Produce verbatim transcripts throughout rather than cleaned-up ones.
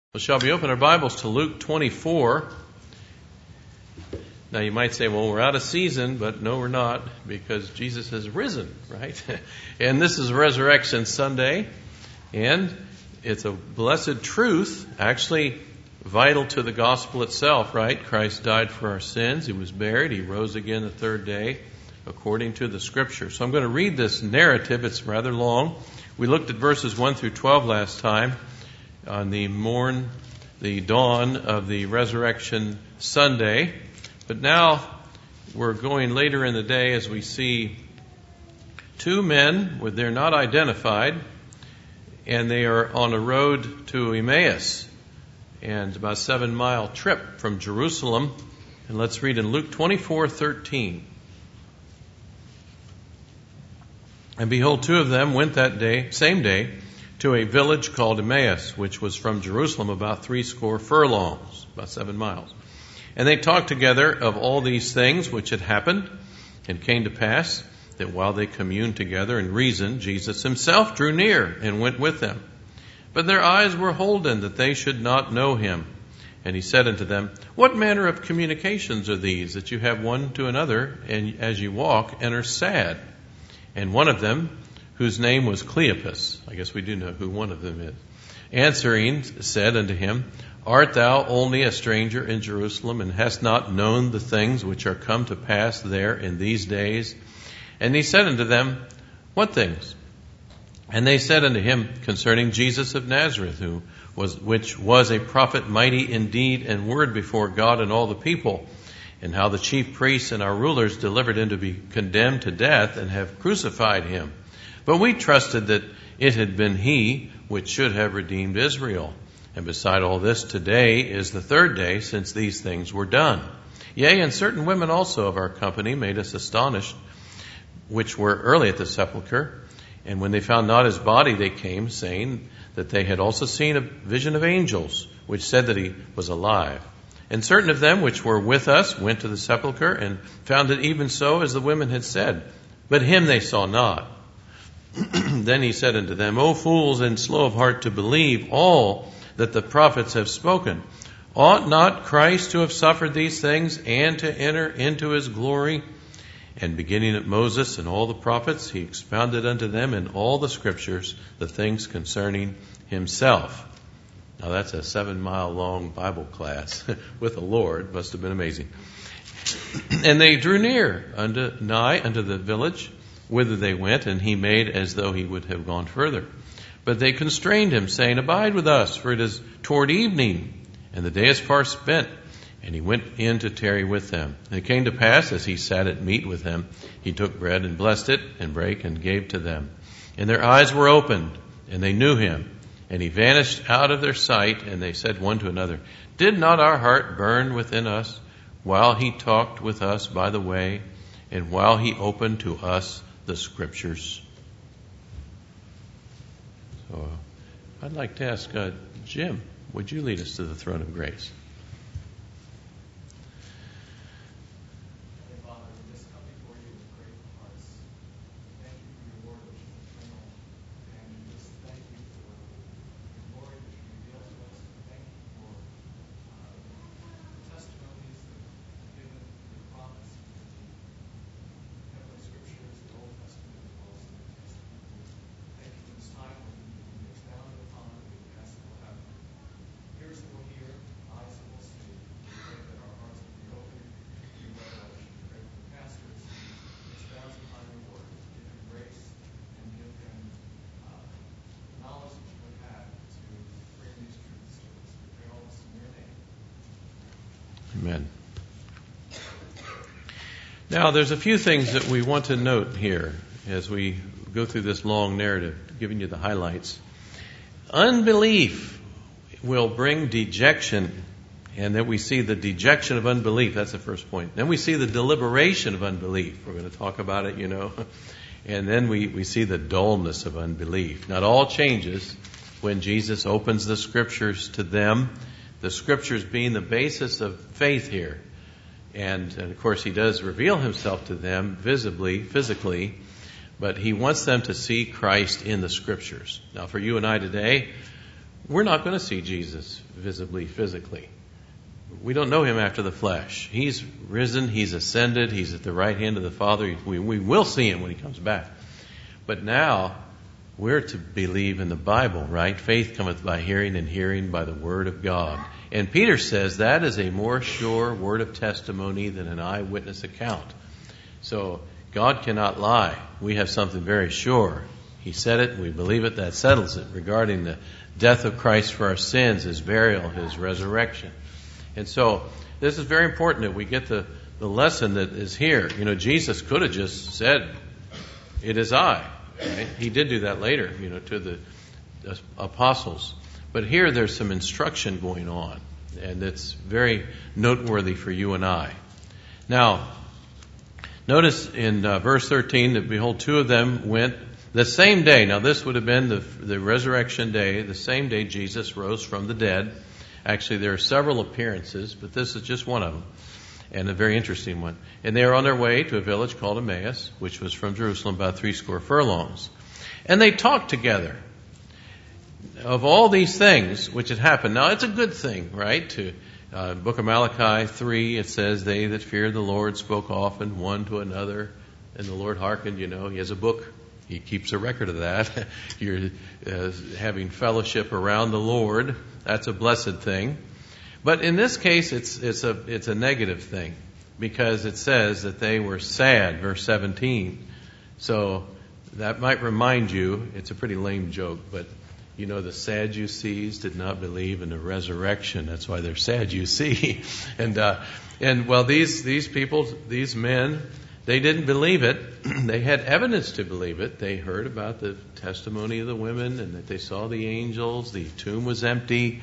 We shall be open our Bibles to Luke twenty-four. Now you might say, well, we're out of season, but no, we're not, because Jesus has risen, right? And this is Resurrection Sunday, and it's a blessed truth, actually vital to the gospel itself, right? Christ died for our sins. He was buried. He rose again the third day, according to the Scripture. So I'm going to read this narrative. It's rather long. We looked at verses one through twelve last time, on the morn, the dawn of the Resurrection Sunday. But now we're going later in the day as we see two men, where they're not identified, and they are on a road to Emmaus, and about a seven mile trip from Jerusalem. And let's read in Luke twenty-four thirteen. And behold, two of them went that day, same day, to a village called Emmaus, which was from Jerusalem about threescore furlongs, about seven miles. And they talked together of all these things which had happened, and came to pass that while they communed together and reasoned, Jesus himself drew near and went with them. But their eyes were holden that they should not know him. And he said unto them, What manner of communications are these that you have one to another, and as you walk, and are sad? And one of them, whose name was Cleopas, I guess we do know who one of them is, answering said unto him, Art thou only a stranger in Jerusalem, and hast not known the things which are come to pass there in these days? And he said unto them, What things? And they said unto him, Concerning Jesus of Nazareth, who was which was a prophet mighty in deed and word before God and all the people, and how the chief priests and our rulers delivered him to be condemned to death, and have crucified him. But we trusted that it had been he which should have redeemed Israel. And beside all this, today is the third day since these things were done. Yea, and certain women also of our company made us astonished, which were early at the sepulchre. And when they found not his body, they came, saying that they had also seen a vision of angels, which said that he was alive. And certain of them which were with us went to the sepulchre, and found it even so as the women had said. But him they saw not. Then he said unto them, O fools, and slow of heart to believe all that the prophets have spoken. Ought not Christ to have suffered these things, and to enter into his glory? And beginning at Moses and all the prophets, he expounded unto them in all the Scriptures the things concerning himself. Now that's a seven mile long Bible class with the Lord. Must have been amazing. And they drew near unto nigh unto the village whither they went, and he made as though he would have gone further. But they constrained him, saying, Abide with us, for it is toward evening, and the day is far spent. And he went in to tarry with them. And it came to pass, as he sat at meat with them, he took bread and blessed it, and brake and gave to them. And their eyes were opened, and they knew him. And he vanished out of their sight, and they said one to another, Did not our heart burn within us, while he talked with us by the way, and while he opened to us the Scriptures? So I'd like to ask uh, Jim, would you lead us to the throne of grace? Amen. Now, there's a few things that we want to note here as we go through this long narrative, giving you the highlights. Unbelief will bring dejection, and then we see the dejection of unbelief. That's the first point. Then we see the deliberation of unbelief. We're going to talk about it, you know. And then we, we see the dullness of unbelief. Now, it all changes when Jesus opens the Scriptures to them. The Scriptures being the basis of faith here. And, and of course, he does reveal himself to them visibly, physically, but he wants them to see Christ in the Scriptures. Now, for you and I today, we're not going to see Jesus visibly, physically. We don't know him after the flesh. He's risen, he's ascended, he's at the right hand of the Father. We, we will see him when he comes back. But now, we're to believe in the Bible, right? Faith cometh by hearing, and hearing by the word of God. And Peter says that is a more sure word of testimony than an eyewitness account. So, God cannot lie. We have something very sure. He said it, we believe it, that settles it regarding the death of Christ for our sins, his burial, his resurrection. And so, this is very important that we get the, the lesson that is here. You know, Jesus could have just said, it is I. Right? He did do that later, you know, to the apostles. But here there's some instruction going on, and it's very noteworthy for you and I. Now, notice in uh, verse thirteen that, behold, two of them went the same day. Now, this would have been the, the resurrection day, the same day Jesus rose from the dead. Actually, there are several appearances, but this is just one of them, and a very interesting one. And they are on their way to a village called Emmaus, which was from Jerusalem about three score furlongs. And they talked together of all these things which had happened. Now, it's a good thing, right? To uh, Book of Malachi three, it says, they that feared the Lord spoke often one to another, and the Lord hearkened. You know, he has a book. He keeps a record of that. You're uh, having fellowship around the Lord. That's a blessed thing. But in this case, it's it's a it's a negative thing, because it says that they were sad, verse seventeen. So that might remind you, it's a pretty lame joke, but you know, the Sadducees did not believe in the resurrection. That's why they're sad, you see. and uh, and well, these these people, these men, they didn't believe it. They had evidence to believe it. They heard about the testimony of the women, and that they saw the angels. The tomb was empty,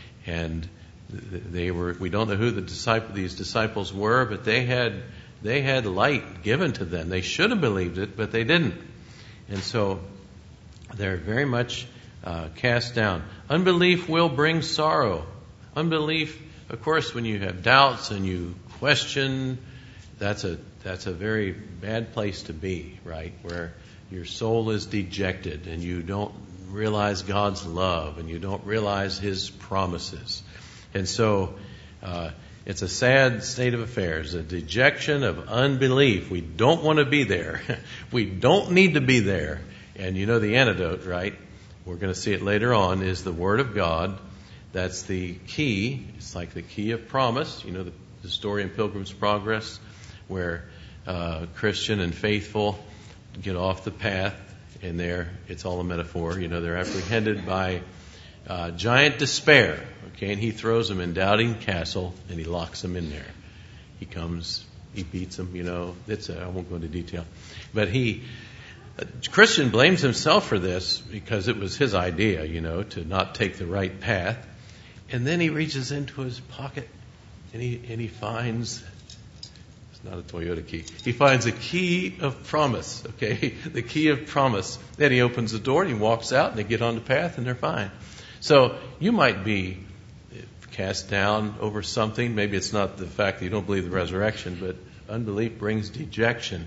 and they were. We don't know who the disciple, these disciples were, but they had they had light given to them. They should have believed it, but they didn't, and so they're very much uh, cast down. Unbelief will bring sorrow. Unbelief, of course, when you have doubts and you question, that's a That's a very bad place to be, right? Where your soul is dejected and you don't realize God's love and you don't realize his promises. And so uh, it's a sad state of affairs, a dejection of unbelief. We don't want to be there. We don't need to be there. And you know the antidote, right? We're going to see it later on, is the Word of God. That's the key. It's like the key of promise. You know the, the story in Pilgrim's Progress, where uh, Christian and faithful get off the path, and there it's all a metaphor. You know, they're apprehended by uh, giant despair. Okay, and he throws them in Doubting Castle, and he locks them in there. He comes, he beats them. You know, it's a, I won't go into detail, but he uh, Christian blames himself for this because it was his idea, you know, to not take the right path. And then he reaches into his pocket, and he and he finds. Not a Toyota key. He finds a key of promise, okay? The key of promise. Then he opens the door and he walks out, and they get on the path and they're fine. So you might be cast down over something. Maybe it's not the fact that you don't believe the resurrection, but unbelief brings dejection.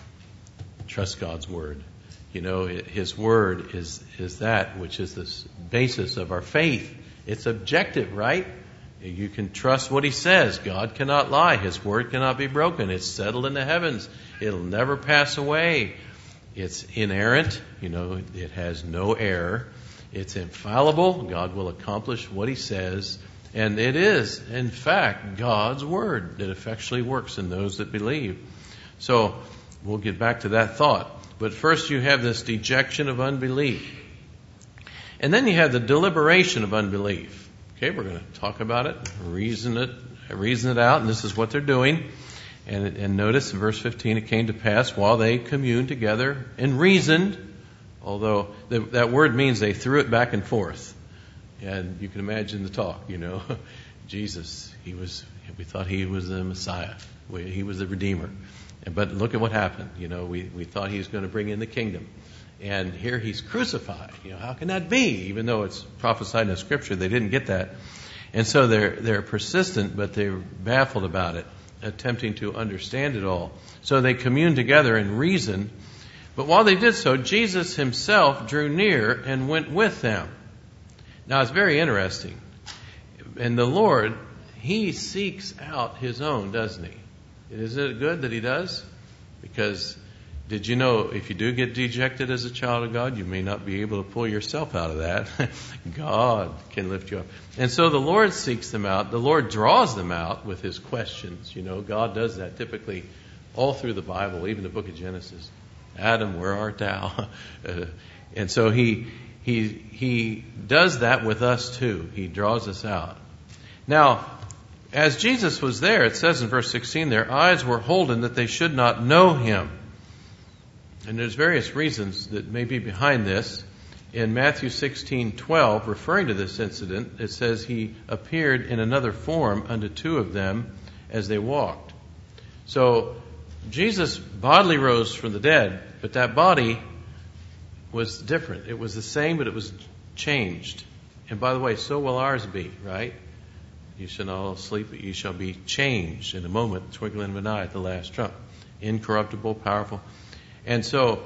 Trust God's word. You know, his word is, is that which is the basis of our faith. It's objective, right? You can trust what he says. God cannot lie. His word cannot be broken. It's settled in the heavens. It'll never pass away. It's inerrant. You know, it has no error. It's infallible. God will accomplish what he says. And it is, in fact, God's word that effectually works in those that believe. So we'll get back to that thought. But first you have this dejection of unbelief. And then you have the deliberation of unbelief. Okay, we're going to talk about it, reason it, reason it out, and this is what they're doing. And, and notice in verse fifteen, it came to pass while they communed together and reasoned, although the, that word means they threw it back and forth. And you can imagine the talk, you know. Jesus, he was, we thought he was the Messiah. We, he was the Redeemer. But look at what happened. You know, we, we thought he was going to bring in the kingdom. And here he's crucified. You know, how can that be? Even though it's prophesied in the scripture, they didn't get that. And so they're they're persistent, but they're baffled about it, attempting to understand it all. So they commune together and reason. But while they did so, Jesus himself drew near and went with them. Now, it's very interesting. And the Lord, He seeks out His own, doesn't He? Isn't it good that He does? Because did you know if you do get dejected as a child of God, you may not be able to pull yourself out of that. God can lift you up. And so the Lord seeks them out. The Lord draws them out with His questions. You know, God does that typically all through the Bible, even the book of Genesis. Adam, where art thou? uh, and so he, he, he does that with us too. He draws us out. Now, as Jesus was there, it says in verse sixteen, their eyes were holden that they should not know Him. And there's various reasons that may be behind this. In Matthew sixteen twelve, referring to this incident, it says He appeared in another form unto two of them as they walked. So Jesus bodily rose from the dead, but that body was different. It was the same, but it was changed. And by the way, so will ours be, right? You shall not all sleep, but you shall be changed in a moment, twinkling of an eye at the last trump. Incorruptible, powerful. And so,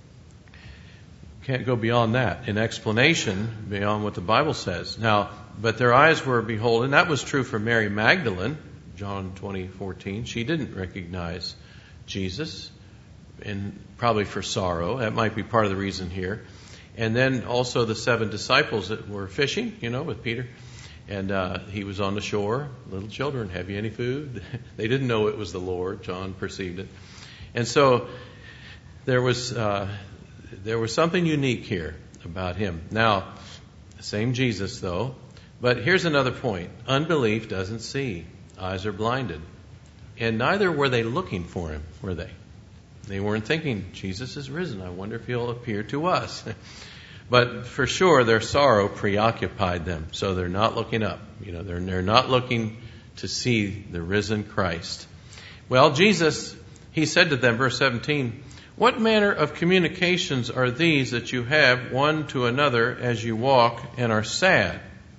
can't go beyond that. In explanation, beyond what the Bible says. Now, but their eyes were beholden. That was true for Mary Magdalene, John twenty fourteen. She didn't recognize Jesus, and probably for sorrow. That might be part of the reason here. And then also the seven disciples that were fishing, you know, with Peter. And uh, he was on the shore. Little children, have you any food? They didn't know it was the Lord. John perceived it. And so there was uh, there was something unique here about Him. Now, same Jesus though. But here's another point. Unbelief doesn't see. Eyes are blinded. And neither were they looking for Him, were they? They weren't thinking, Jesus is risen. I wonder if He'll appear to us. But for sure, their sorrow preoccupied them. So they're not looking up. You know, they're, they're not looking to see the risen Christ. Well, Jesus, He said to them, verse seventeen, what manner of communications are these that you have one to another as you walk and are sad?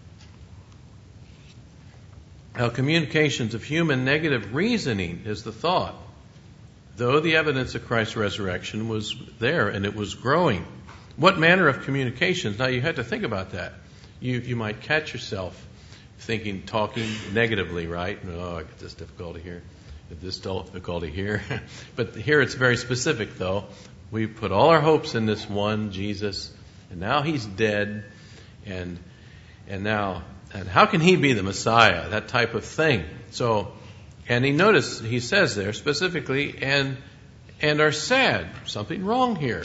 Now, communications of human negative reasoning is the thought. Though the evidence of Christ's resurrection was there and it was growing. What manner of communications? Now, you had to think about that. You you might catch yourself thinking, talking negatively, right? Oh, I got this difficulty here, this difficulty here. But here it's very specific, though. We put all our hopes in this one, Jesus, and now He's dead, and and now, and how can He be the Messiah? That type of thing. So, and he notice he says there specifically, and and are sad. Something wrong here.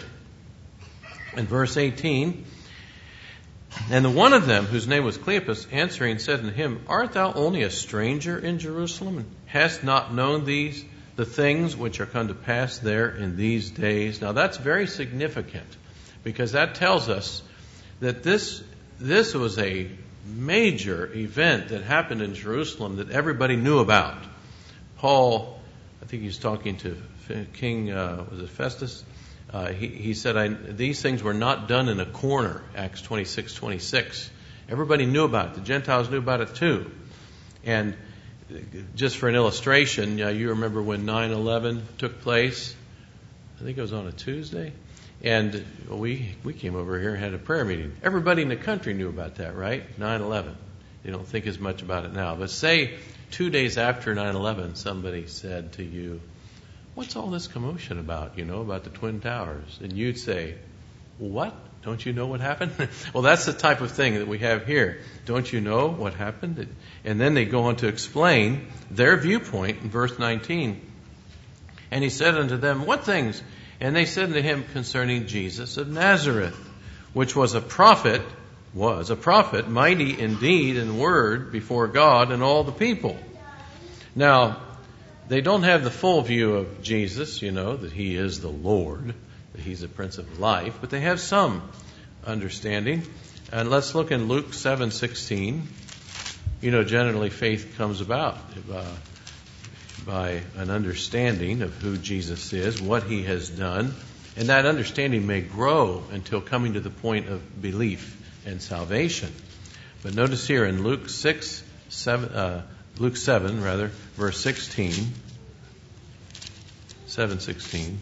In verse eighteen, and the one of them, whose name was Cleopas, answering said unto him, art thou only a stranger in Jerusalem, and hast not known these the things which are come to pass there in these days? Now that's very significant, because that tells us that this this was a major event that happened in Jerusalem that everybody knew about. Paul, I think he's talking to King, uh, was it Festus? Uh, he, he said, I, these things were not done in a corner, Acts twenty-six twenty-six. Everybody knew about it. The Gentiles knew about it too. And just for an illustration, you know, you remember when nine eleven took place? I think it was on a Tuesday. And we we came over here and had a prayer meeting. Everybody in the country knew about that, right? nine eleven. You don't think as much about it now. But say two days after nine eleven, somebody said to you, what's all this commotion about, you know, about the Twin Towers? And you'd say, what? Don't you know what happened? Well, that's the type of thing that we have here. Don't you know what happened? And then they go on to explain their viewpoint in verse nineteen. And he said unto them, what things? And they said unto him concerning Jesus of Nazareth, which was a prophet, was a prophet, mighty in deed and word before God and all the people. Now, they don't have the full view of Jesus, you know, that He is the Lord, that He's the Prince of Life, but they have some understanding. And let's look in Luke seven sixteen. You know, generally faith comes about uh, by an understanding of who Jesus is, what He has done, and that understanding may grow until coming to the point of belief and salvation. But notice here in Luke six, seven, uh, Luke seven, rather, verse sixteen, seven sixteen.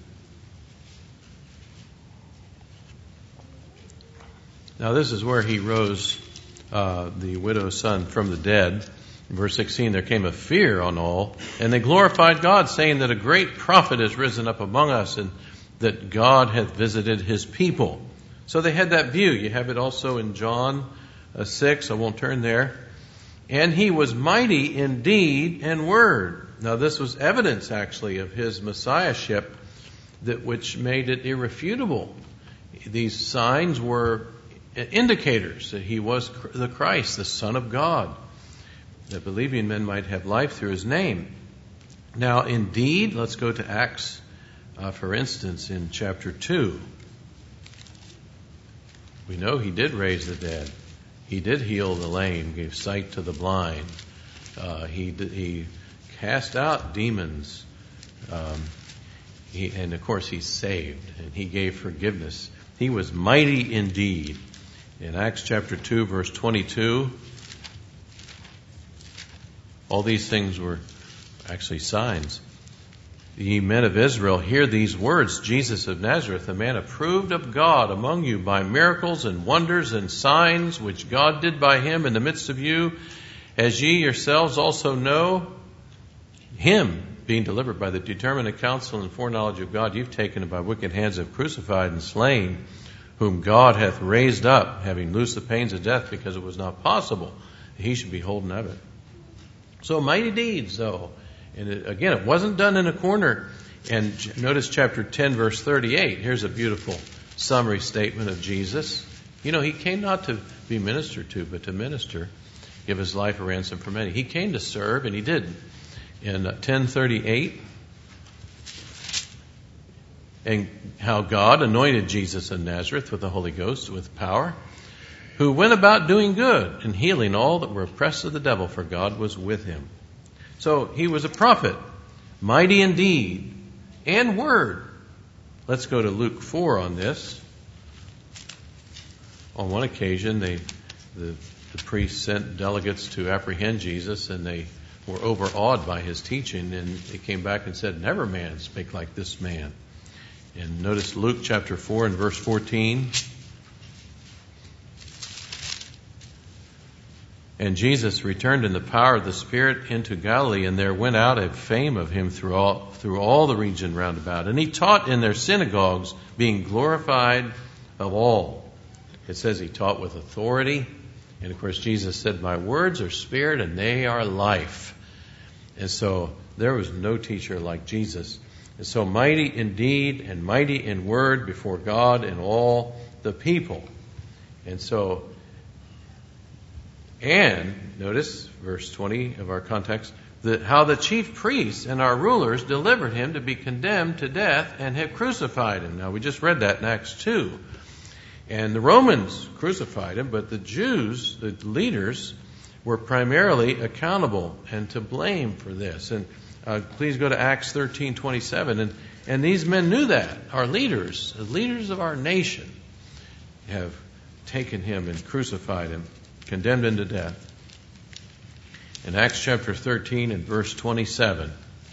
Now this is where He rose uh, the widow's son from the dead. In verse sixteen, there came a fear on all, and they glorified God, saying that a great prophet has risen up among us, and that God hath visited his people. So they had that view. You have it also in John uh, six. I won't turn there. And he was mighty in deed and word. Now this was evidence actually of his messiahship, that which made it irrefutable. These signs were indicators that he was the Christ, the Son of God, that believing men might have life through his name. Now indeed, let's go to Acts, uh, for instance, in chapter two. We know he did raise the dead. He did heal the lame, gave sight to the blind. Uh, he did, he cast out demons. Um, he, and of course he saved, and he gave forgiveness. He was mighty indeed. In Acts chapter two, verse twenty-two, all these things were actually signs. Ye men of Israel, hear these words. Jesus of Nazareth, a man approved of God among you by miracles and wonders and signs, which God did by him in the midst of you, as ye yourselves also know. Him, being delivered by the determinate counsel and foreknowledge of God, you've taken by wicked hands, have crucified and slain, whom God hath raised up, having loosed the pains of death, because it was not possible that he should be holden of it. So mighty deeds, though. And it, again, it wasn't done in a corner. And notice chapter ten, verse thirty-eight. Here's a beautiful summary statement of Jesus. You know, he came not to be ministered to, but to minister, give his life a ransom for many. He came to serve, and he did. In ten thirty-eight, and how God anointed Jesus of Nazareth with the Holy Ghost, with power, who went about doing good and healing all that were oppressed of the devil, for God was with him. So he was a prophet, mighty in deed and word. Let's go to Luke four on this. On one occasion, they, the, the priests sent delegates to apprehend Jesus, and they were overawed by his teaching, and they came back and said, never man spake like this man. And notice Luke chapter four and verse fourteen. And Jesus returned in the power of the Spirit into Galilee, and there went out a fame of him through all, through all the region round about. And he taught in their synagogues, being glorified of all. It says he taught with authority. And of course Jesus said, my words are spirit and they are life. And so there was no teacher like Jesus. And so mighty in deed and mighty in word before God and all the people. And so And, notice verse twenty of our context, that how the chief priests and our rulers delivered him to be condemned to death and have crucified him. Now, we just read that in Acts two. And the Romans crucified him, but the Jews, the leaders, were primarily accountable and to blame for this. And uh, please go to Acts thirteen twenty-seven. And, and these men knew that. Our leaders, the leaders of our nation, have taken him and crucified him, condemned him to death. In Acts chapter thirteen and verse twenty-seven.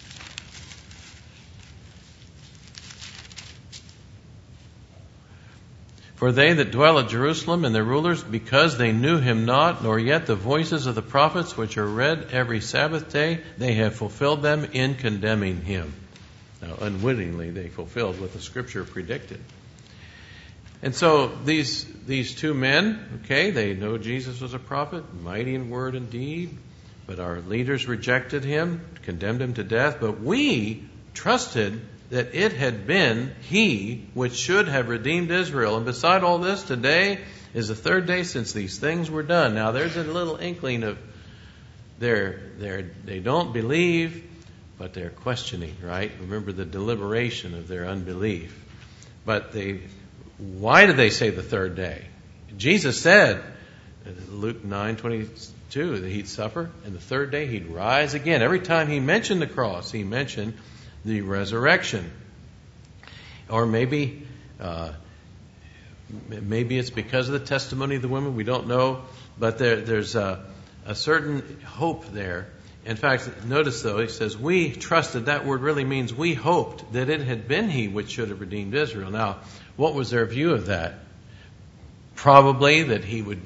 For they that dwell at Jerusalem and their rulers, because they knew him not, nor yet the voices of the prophets which are read every Sabbath day, they have fulfilled them in condemning him. Now, unwittingly, they fulfilled what the Scripture predicted. And so these these two men, okay, they know Jesus was a prophet, mighty in word and deed, but our leaders rejected him, condemned him to death. But we trusted that it had been he which should have redeemed Israel. And beside all this, today is the third day since these things were done. Now there's a little inkling of they're, they're, they don't believe, but they're questioning, right? Remember the deliberation of their unbelief. But they... Why did they say the third day? Jesus said, Luke nine twenty-two, that he'd suffer, and the third day he'd rise again. Every time he mentioned the cross, he mentioned the resurrection. Or maybe, uh, maybe it's because of the testimony of the women. We don't know, but there, there's a, a certain hope there. In fact, notice though, he says, we trusted. That word really means we hoped that it had been he which should have redeemed Israel. Now, what was their view of that? Probably that he would be a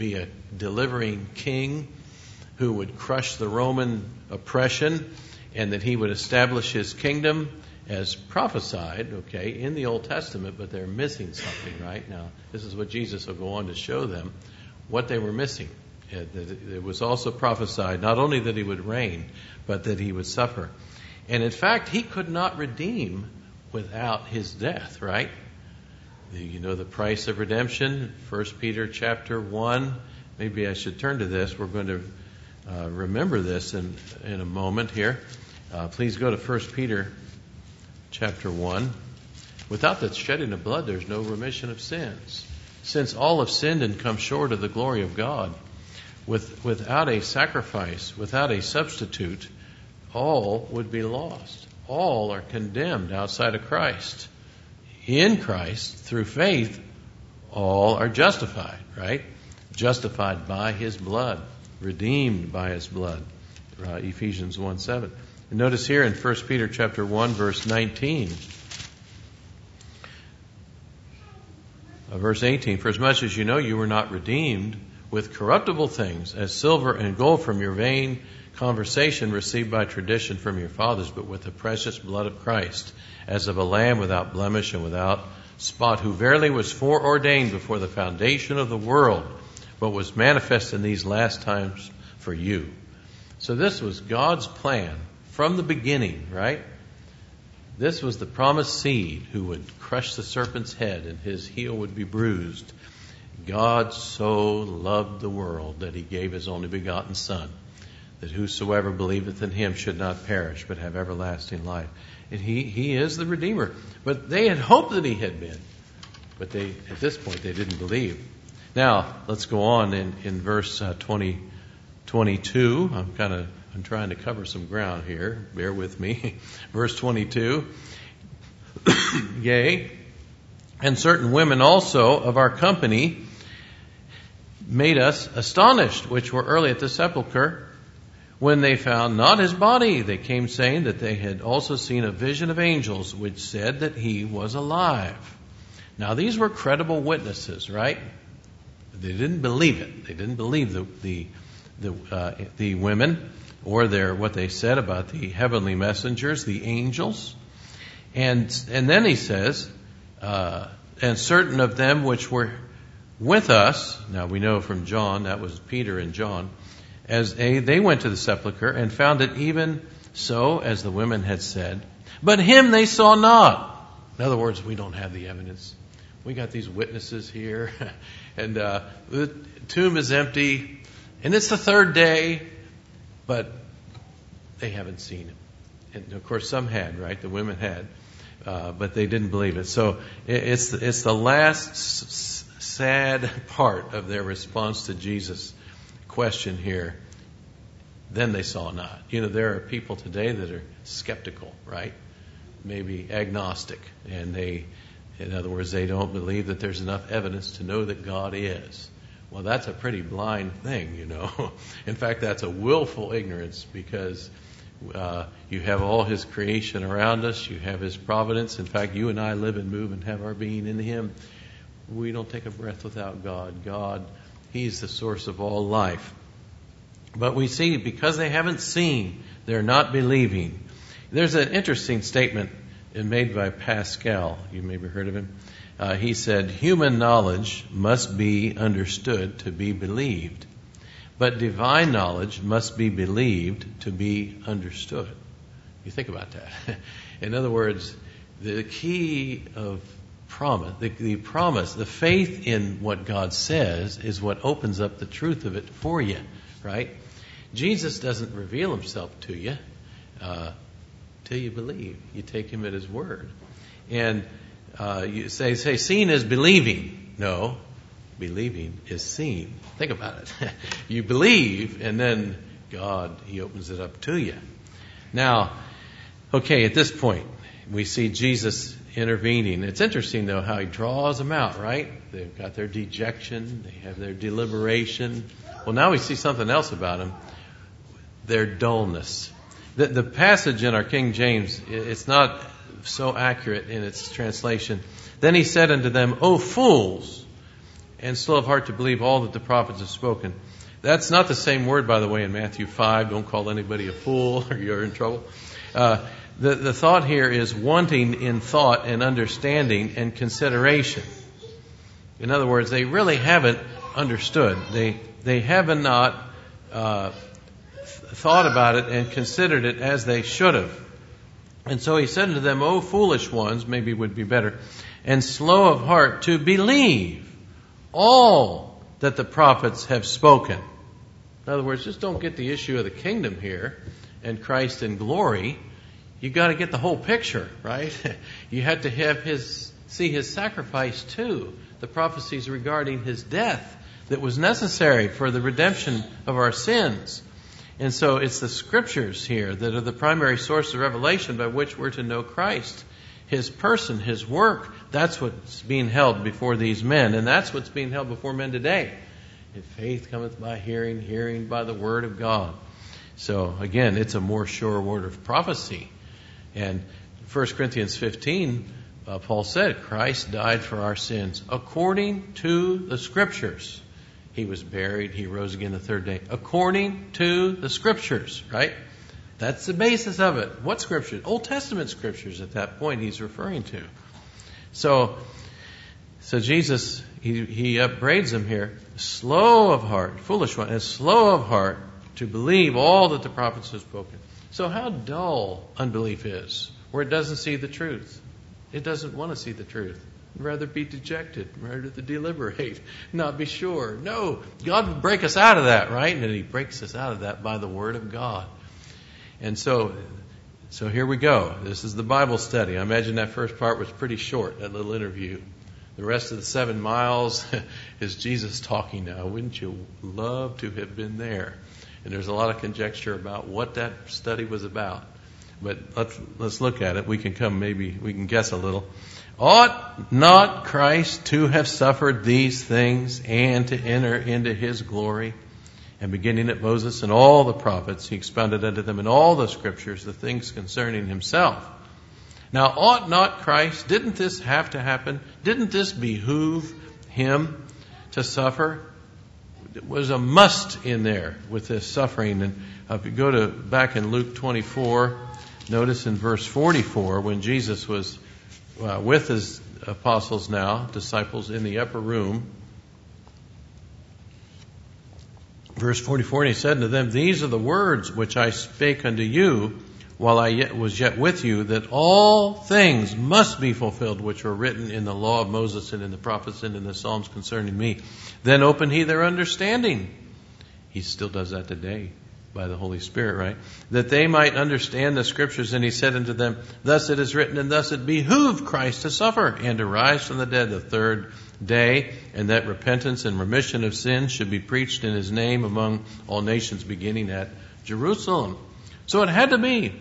delivering king who would crush the Roman oppression and that he would establish his kingdom as prophesied, okay, in the Old Testament, but they're missing something right now. This is what Jesus will go on to show them, what they were missing. It was also prophesied not only that he would reign, but that he would suffer. And in fact, he could not redeem without his death, right? You know the price of redemption, First Peter chapter one. Maybe I should turn to this. We're going to uh, remember this in, in a moment here. Uh, please go to First Peter chapter one. Without the shedding of blood, there's no remission of sins. Since all have sinned and come short of the glory of God, with, without a sacrifice, without a substitute, all would be lost. All are condemned outside of Christ. In Christ, through faith, all are justified, right? Justified by His blood, redeemed by His blood. Uh, Ephesians one seven. And notice here in First Peter chapter one, verse nineteen. Uh, verse eighteen, for as much as you know you were not redeemed with corruptible things, as silver and gold from your vain conversation received by tradition from your fathers, but with the precious blood of Christ, as of a lamb without blemish and without spot, who verily was foreordained before the foundation of the world, but was manifest in these last times for you. So this was God's plan from the beginning, right? This was the promised seed who would crush the serpent's head and his heel would be bruised. God so loved the world that He gave His only begotten Son, that whosoever believeth in Him should not perish, but have everlasting life. And He, He is the Redeemer. But they had hoped that He had been. But they, at this point, they didn't believe. Now, let's go on in, in verse uh, twenty, twenty-two. I'm kind of, I'm trying to cover some ground here. Bear with me. Verse twenty-two. Yea, and certain women also of our company made us astonished, which were early at the sepulchre, when they found not His body. They came saying that they had also seen a vision of angels, which said that He was alive. Now these were credible witnesses, right? They didn't believe it. They didn't believe the the the, uh, the women or their what they said about the heavenly messengers, the angels. And and then he says, uh, and certain of them which were with us, now we know from John, that was Peter and John, as a, they went to the sepulchre and found it even so as the women had said, but Him they saw not. In other words, we don't have the evidence. We got these witnesses here, and uh, the tomb is empty, and it's the third day, but they haven't seen Him. And of course, some had, right? The women had, uh, but they didn't believe it. So it's the, it's the last s- sad part of their response to Jesus' question here. Then they saw not. You know, there are people today that are skeptical, right? Maybe agnostic, and they, in other words, they don't believe that there's enough evidence to know that God is. Well, that's a pretty blind thing, you know. In fact, that's a willful ignorance, because uh, you have all His creation around us. You have His providence. In fact, you and I live and move and have our being in Him. We don't take a breath without God. God, He's the source of all life. But we see, because they haven't seen, they're not believing. There's an interesting statement made by Pascal. You maybe heard of him. Uh, he said, human knowledge must be understood to be believed, but divine knowledge must be believed to be understood. You think about that. In other words, the key of promise, the, the promise, the faith in what God says is what opens up the truth of it for you, right? Jesus doesn't reveal Himself to you uh, till you believe. You take Him at His word. And uh, you say, say, seeing is believing. No, believing is seen. Think about it. You believe, and then God, He opens it up to you. Now, okay, at this point, we see Jesus intervening. It's interesting, though, how He draws them out, right? They've got their dejection. They have their deliberation. Well, now we see something else about them. Their dullness. The, the passage in our King James, it's not so accurate in its translation. Then He said unto them, O fools, and slow of heart to believe all that the prophets have spoken. That's not the same word, by the way, in Matthew five. Don't call anybody a fool or you're in trouble. Uh, the, the thought here is wanting in thought and understanding and consideration. In other words, they really haven't understood. They they have not uh, thought about it and considered it as they should have. And so he said unto them, O foolish ones, maybe would be better, and slow of heart to believe all that the prophets have spoken. In other words, just don't get the issue of the kingdom here and Christ in glory. You got to get the whole picture, right? You have to have his see his sacrifice too. The prophecies regarding his death that was necessary for the redemption of our sins. And so it's the scriptures here that are the primary source of revelation by which we're to know Christ. His person, his work, that's what's being held before these men. And that's what's being held before men today. And faith cometh by hearing, hearing by the word of God. So again, it's a more sure word of prophecy. And First Corinthians fifteen, uh, Paul said, Christ died for our sins according to the scriptures. He was buried. He rose again the third day. According to the scriptures, right? That's the basis of it. What scriptures? Old Testament scriptures at that point he's referring to. So, so Jesus, he, he upbraids them here. Slow of heart, foolish one, and slow of heart to believe all that the prophets have spoken. So how dull unbelief is, where it doesn't see the truth. It doesn't want to see the truth. Rather be dejected, rather to deliberate, not be sure. No, God would break us out of that, right? And he breaks us out of that by the word of God. And so, so here we go. This is the Bible study. I imagine that first part was pretty short, that little interview. The rest of the seven miles is Jesus talking now. Wouldn't you love to have been there? And there's a lot of conjecture about what that study was about. But let's, let's look at it. We can come, maybe we can guess a little. Ought not Christ to have suffered these things and to enter into his glory? And beginning at Moses and all the prophets, he expounded unto them in all the scriptures the things concerning himself. Now, ought not Christ, didn't this have to happen? Didn't this behoove him to suffer? It was a must in there with this suffering. And if you go to back in Luke twenty-four, notice in verse forty-four, when Jesus was uh, with his apostles now, disciples in the upper room, verse forty-four, and he said unto them, These are the words which I spake unto you while I yet was yet with you, that all things must be fulfilled which were written in the law of Moses and in the prophets and in the Psalms concerning me. Then opened he their understanding. He still does that today by the Holy Spirit, right? That they might understand the scriptures. And he said unto them, Thus it is written, and thus it behooved Christ to suffer and to rise from the dead the third day, and that repentance and remission of sins should be preached in his name among all nations, beginning at Jerusalem. So it had to be.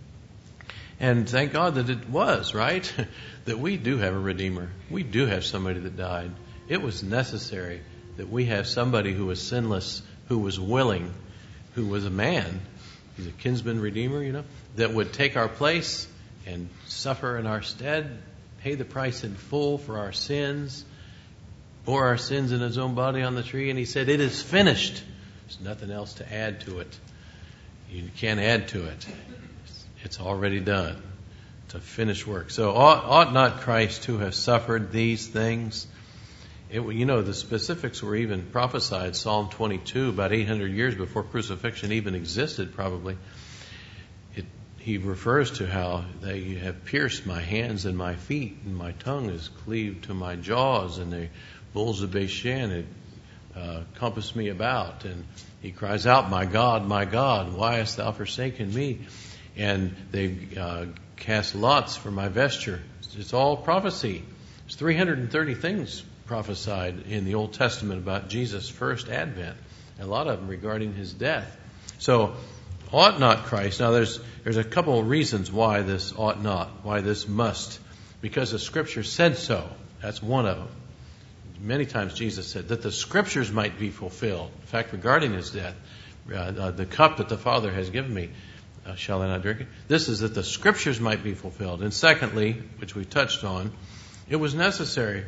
And thank God that it was, right? That we do have a Redeemer. We do have somebody that died. It was necessary that we have somebody who was sinless, who was willing, who was a man. He's a kinsman redeemer, you know, that would take our place and suffer in our stead, pay the price in full for our sins, bore our sins in his own body on the tree. And he said, it is finished. There's nothing else to add to it. You can't add to it. It's already done. It's a finished work. So ought, ought not Christ to have suffered these things? It, you know, the specifics were even prophesied. Psalm twenty-two, about eight hundred years before crucifixion even existed, probably. It, he refers to how they have pierced my hands and my feet, and my tongue is cleaved to my jaws, and the bulls of Bashan had uh, compassed me about. And he cries out, My God, my God, why hast thou forsaken me? And they uh, cast lots for my vesture. It's all prophecy. There's three hundred thirty things prophesied in the Old Testament about Jesus' first advent. A lot of them regarding his death. So, ought not Christ. Now, there's there's a couple of reasons why this ought not, why this must. Because the Scripture said so. That's one of them. Many times Jesus said that the Scriptures might be fulfilled. In fact, regarding his death, uh, uh, the cup that the Father has given me, Uh, shall I not drink it? This is that the Scriptures might be fulfilled. And secondly, which we touched on, it was necessary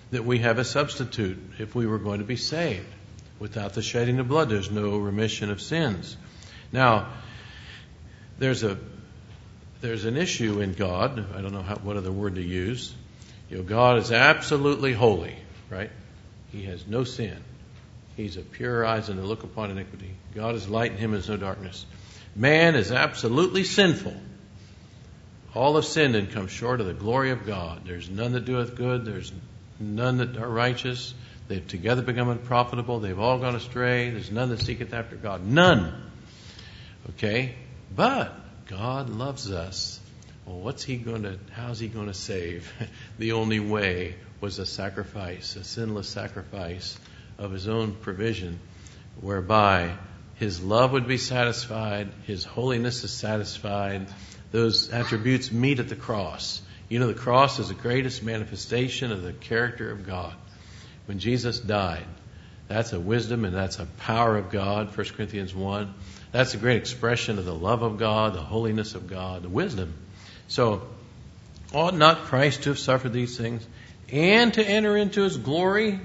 that we have a substitute if we were going to be saved. Without the shedding of blood, there's no remission of sins. Now, there's a there's an issue in God. I don't know how, what other word to use. You know, God is absolutely holy, right? He has no sin. He's of pure eyes and to look upon iniquity. God is light, in him is no darkness. Man is absolutely sinful. All have sinned and come short of the glory of God. There's none that doeth good. There's none that are righteous. They've together become unprofitable. They've all gone astray. There's none that seeketh after God. None. Okay? But God loves us. Well, what's he going to, how's he going to save? The only way was a sacrifice, a sinless sacrifice of his own provision, whereby his love would be satisfied, his holiness is satisfied. Those attributes meet at the cross. You know, the cross is the greatest manifestation of the character of God. When Jesus died, that's a wisdom and that's a power of God, First Corinthians one. That's a great expression of the love of God, the holiness of God, the wisdom. So, ought not Christ to have suffered these things and to enter into his glory?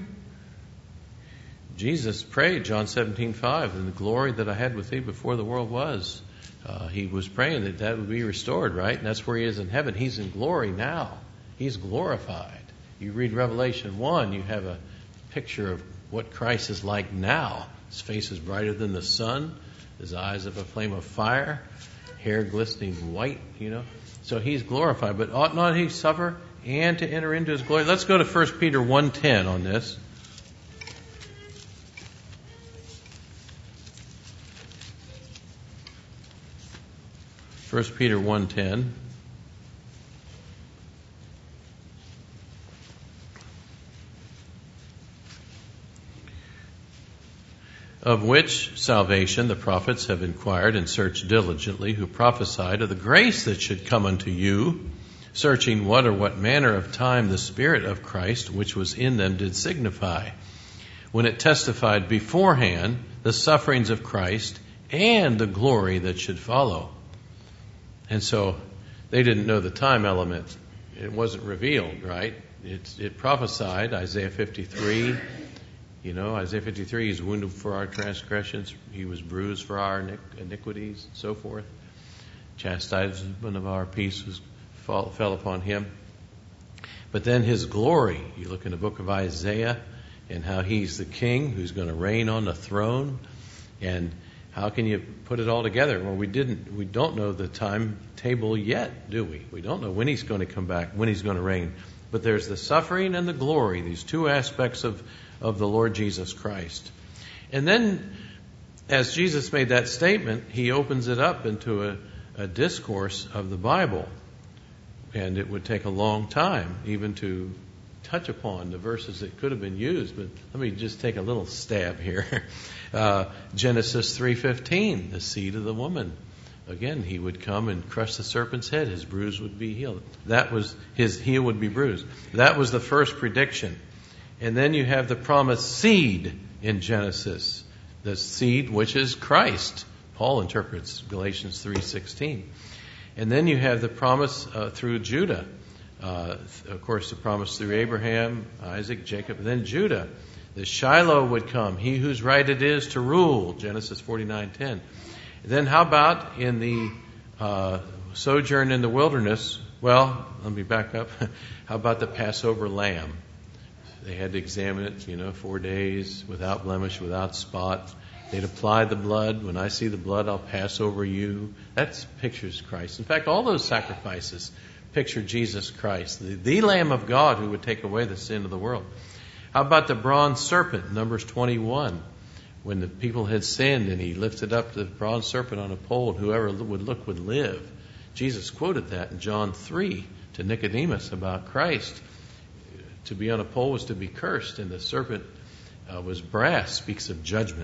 Jesus prayed, John seventeen five, in the glory that I had with thee before the world was. Uh, he was praying that that would be restored, right? And that's where he is in heaven. He's in glory now. He's glorified. You read Revelation one, you have a picture of what Christ is like now. His face is brighter than the sun. His eyes of a flame of fire. Hair glistening white, you know. So he's glorified. But ought not he suffer and to enter into his glory? Let's go to First Peter one ten on this. First Peter one ten. Of which salvation the prophets have inquired and searched diligently, who prophesied of the grace that should come unto you, searching what or what manner of time the Spirit of Christ which was in them did signify, when it testified beforehand the sufferings of Christ and the glory that should follow. And so they didn't know the time element. It wasn't revealed, right? It, it prophesied, Isaiah fifty-three. You know, Isaiah fifty-three, he's wounded for our transgressions. He was bruised for our iniquities, and so forth. Chastisement of our peace was, fall, fell upon him. But then his glory, you look in the book of Isaiah and how he's the king who's going to reign on the throne. And how can you put it all together? Well, we didn't, we don't know the timetable yet, do we? We don't know when he's going to come back, when he's going to reign. But there's the suffering and the glory, these two aspects of, of the Lord Jesus Christ. And then, as Jesus made that statement, he opens it up into a, a discourse of the Bible. And it would take a long time even to touch upon the verses that could have been used, but let me just take a little stab here. Uh, Genesis three fifteen, the seed of the woman. Again, he would come and crush the serpent's head. His bruise would be healed. That was his heel would be bruised. That was the first prediction. And then you have the promised seed in Genesis, the seed which is Christ. Paul interprets Galatians three sixteen. And then you have the promise uh, through Judah. Uh, of course, the promise through Abraham, Isaac, Jacob, and then Judah. The Shiloh would come, he whose right it is to rule, Genesis forty-nine ten. Then how about in the uh, sojourn in the wilderness? Well, let me back up. How about the Passover lamb? They had to examine it, you know, four days, without blemish, without spot. They'd apply the blood. When I see the blood, I'll pass over you. That pictures Christ. In fact, all those sacrifices picture Jesus Christ, the, the Lamb of God who would take away the sin of the world. How about the bronze serpent, Numbers twenty-one, when the people had sinned and he lifted up the bronze serpent on a pole and whoever would look would live. Jesus quoted that in John three to Nicodemus about Christ. To be on a pole was to be cursed, and the serpent uh, was brass, speaks of judgment.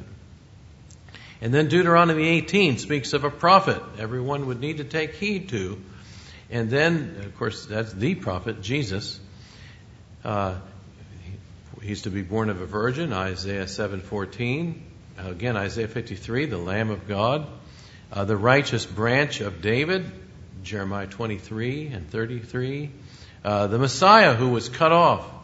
And then Deuteronomy eighteen speaks of a prophet everyone would need to take heed to. And then, of course, that's the prophet, Jesus. Uh, he's to be born of a virgin, Isaiah seven fourteen. Again, Isaiah fifty-three, the Lamb of God. Uh, the righteous branch of David, Jeremiah twenty-three and thirty-three. Uh, the Messiah who was cut off,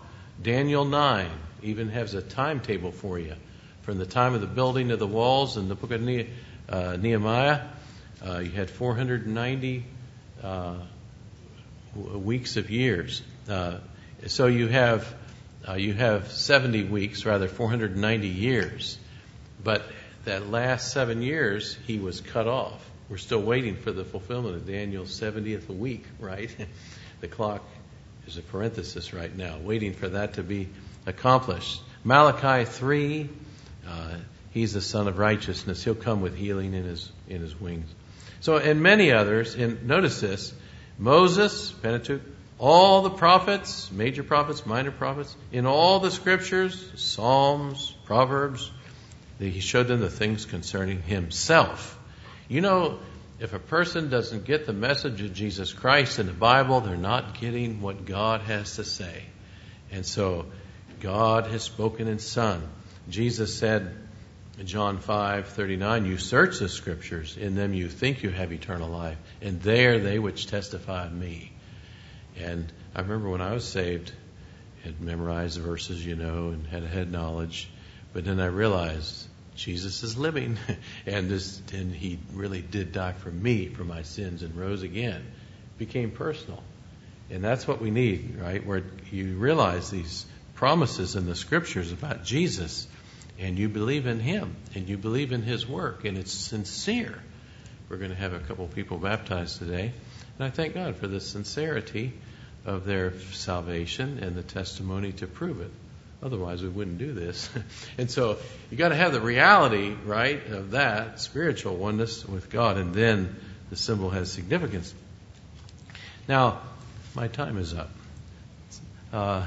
Daniel nine even has a timetable for you. From the time of the building of the walls in the book of ne- uh, Nehemiah, uh, you had four hundred ninety uh, w- weeks of years. Uh, so you have uh, you have seventy weeks, rather four hundred ninety years. But that last seven years, he was cut off. We're still waiting for the fulfillment of Daniel's seventieth week, right? The clock is a parenthesis right now, waiting for that to be accomplished. Malachi three, uh, he's the Son of Righteousness. He'll come with healing in his in his wings. So, and many others, and notice this, Moses, Pentateuch, all the prophets, major prophets, minor prophets, in all the scriptures, Psalms, Proverbs, he showed them the things concerning himself. You know, if a person doesn't get the message of Jesus Christ in the Bible, they're not getting what God has to say. And so, God has spoken in Son. Jesus said in John five thirty-nine, you search the scriptures, in them you think you have eternal life, and they are they which testify of me. And I remember when I was saved, I had memorized the verses, you know, and had head knowledge. But then I realized Jesus is living, and this, and he really did die for me, for my sins, and rose again. It became personal. And that's what we need, right? Where you realize these promises in the scriptures about Jesus, and you believe in him, and you believe in his work, and it's sincere. We're going to have a couple people baptized today, and I thank God for the sincerity of their salvation and the testimony to prove it. Otherwise, we wouldn't do this. And so you got to have the reality, right, of that spiritual oneness with God, and then the symbol has significance. Now, my time is up. Uh,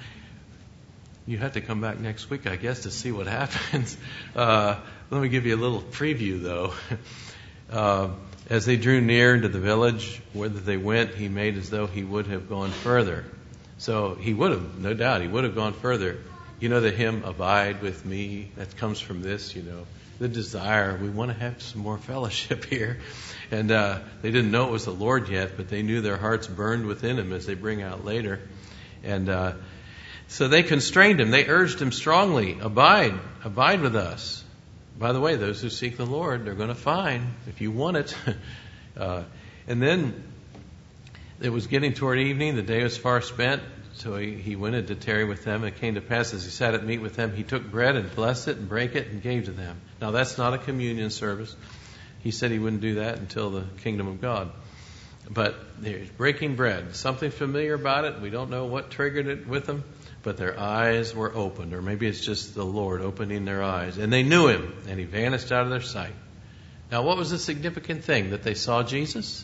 you have to come back next week, I guess, to see what happens. Uh, let me give you a little preview, though. Uh, as they drew near to the village, whither they went, he made as though he would have gone further. So he would have, no doubt, he would have gone further. You know the hymn, Abide with Me, that comes from this, you know, the desire. We want to have some more fellowship here. And uh, they didn't know it was the Lord yet, but they knew their hearts burned within him, as they bring out later. And uh, so they constrained him. They urged him strongly, abide, abide with us. By the way, those who seek the Lord, they're going to find, if you want it. uh, and then it was getting toward evening. The day was far spent. So he, he went in to tarry with them. It came to pass as he sat at meat with them, he took bread and blessed it and brake it and gave to them. Now that's not a communion service. He said he wouldn't do that until the kingdom of God. But there's breaking bread. Something familiar about it. We don't know what triggered it with them. But their eyes were opened. Or maybe it's just the Lord opening their eyes. And they knew him. And he vanished out of their sight. Now what was the significant thing? That they saw Jesus?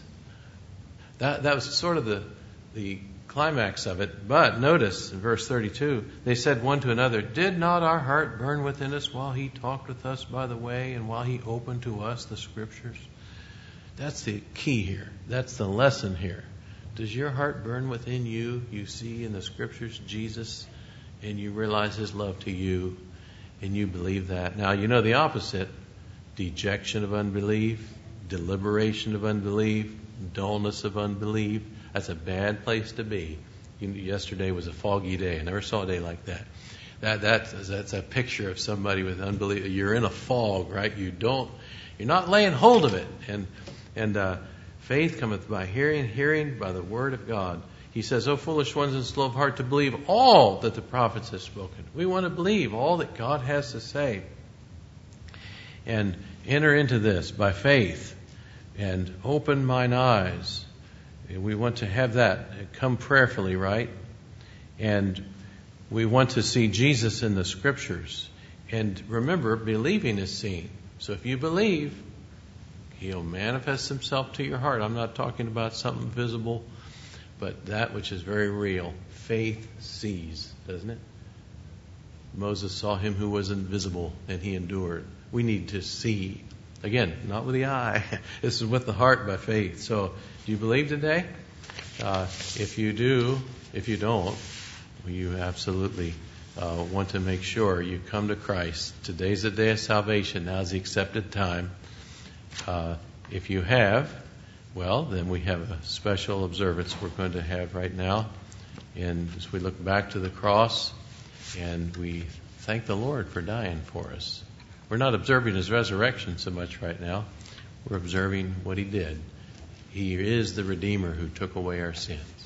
That, that was sort of the, the climax of it. But notice in verse thirty-two, they said one to another, did not our heart burn within us while he talked with us by the way and while he opened to us the scriptures? That's the key here. That's the lesson here. Does your heart burn within you? You see in the scriptures Jesus, and you realize his love to you, and you believe that. Now, you know the opposite. Dejection of unbelief, deliberation of unbelief, dullness of unbelief. That's a bad place to be. You know, yesterday was a foggy day. I never saw a day like that. That that's that's a picture of somebody with unbelief. You're in a fog, right? You don't. You're not laying hold of it. And and uh, faith cometh by hearing, hearing by the word of God. He says, "O foolish ones and slow of heart to believe all that the prophets have spoken." We want to believe all that God has to say, and enter into this by faith, and open mine eyes. We want to have that come prayerfully, right? And we want to see Jesus in the scriptures. And remember, believing is seen. So if you believe, he'll manifest himself to your heart. I'm not talking about something visible, but that which is very real. Faith sees, doesn't it? Moses saw him who was invisible, and he endured. We need to see. Again, not with the eye. This is with the heart by faith. So, do you believe today? Uh, if you do, if you don't, you absolutely uh, want to make sure you come to Christ. Today's the day of salvation. Now's the accepted time. Uh, if you have, well, then we have a special observance we're going to have right now. And as we look back to the cross, And we thank the Lord for dying for us. We're not observing his resurrection so much right now. We're observing what he did. He is the Redeemer who took away our sins.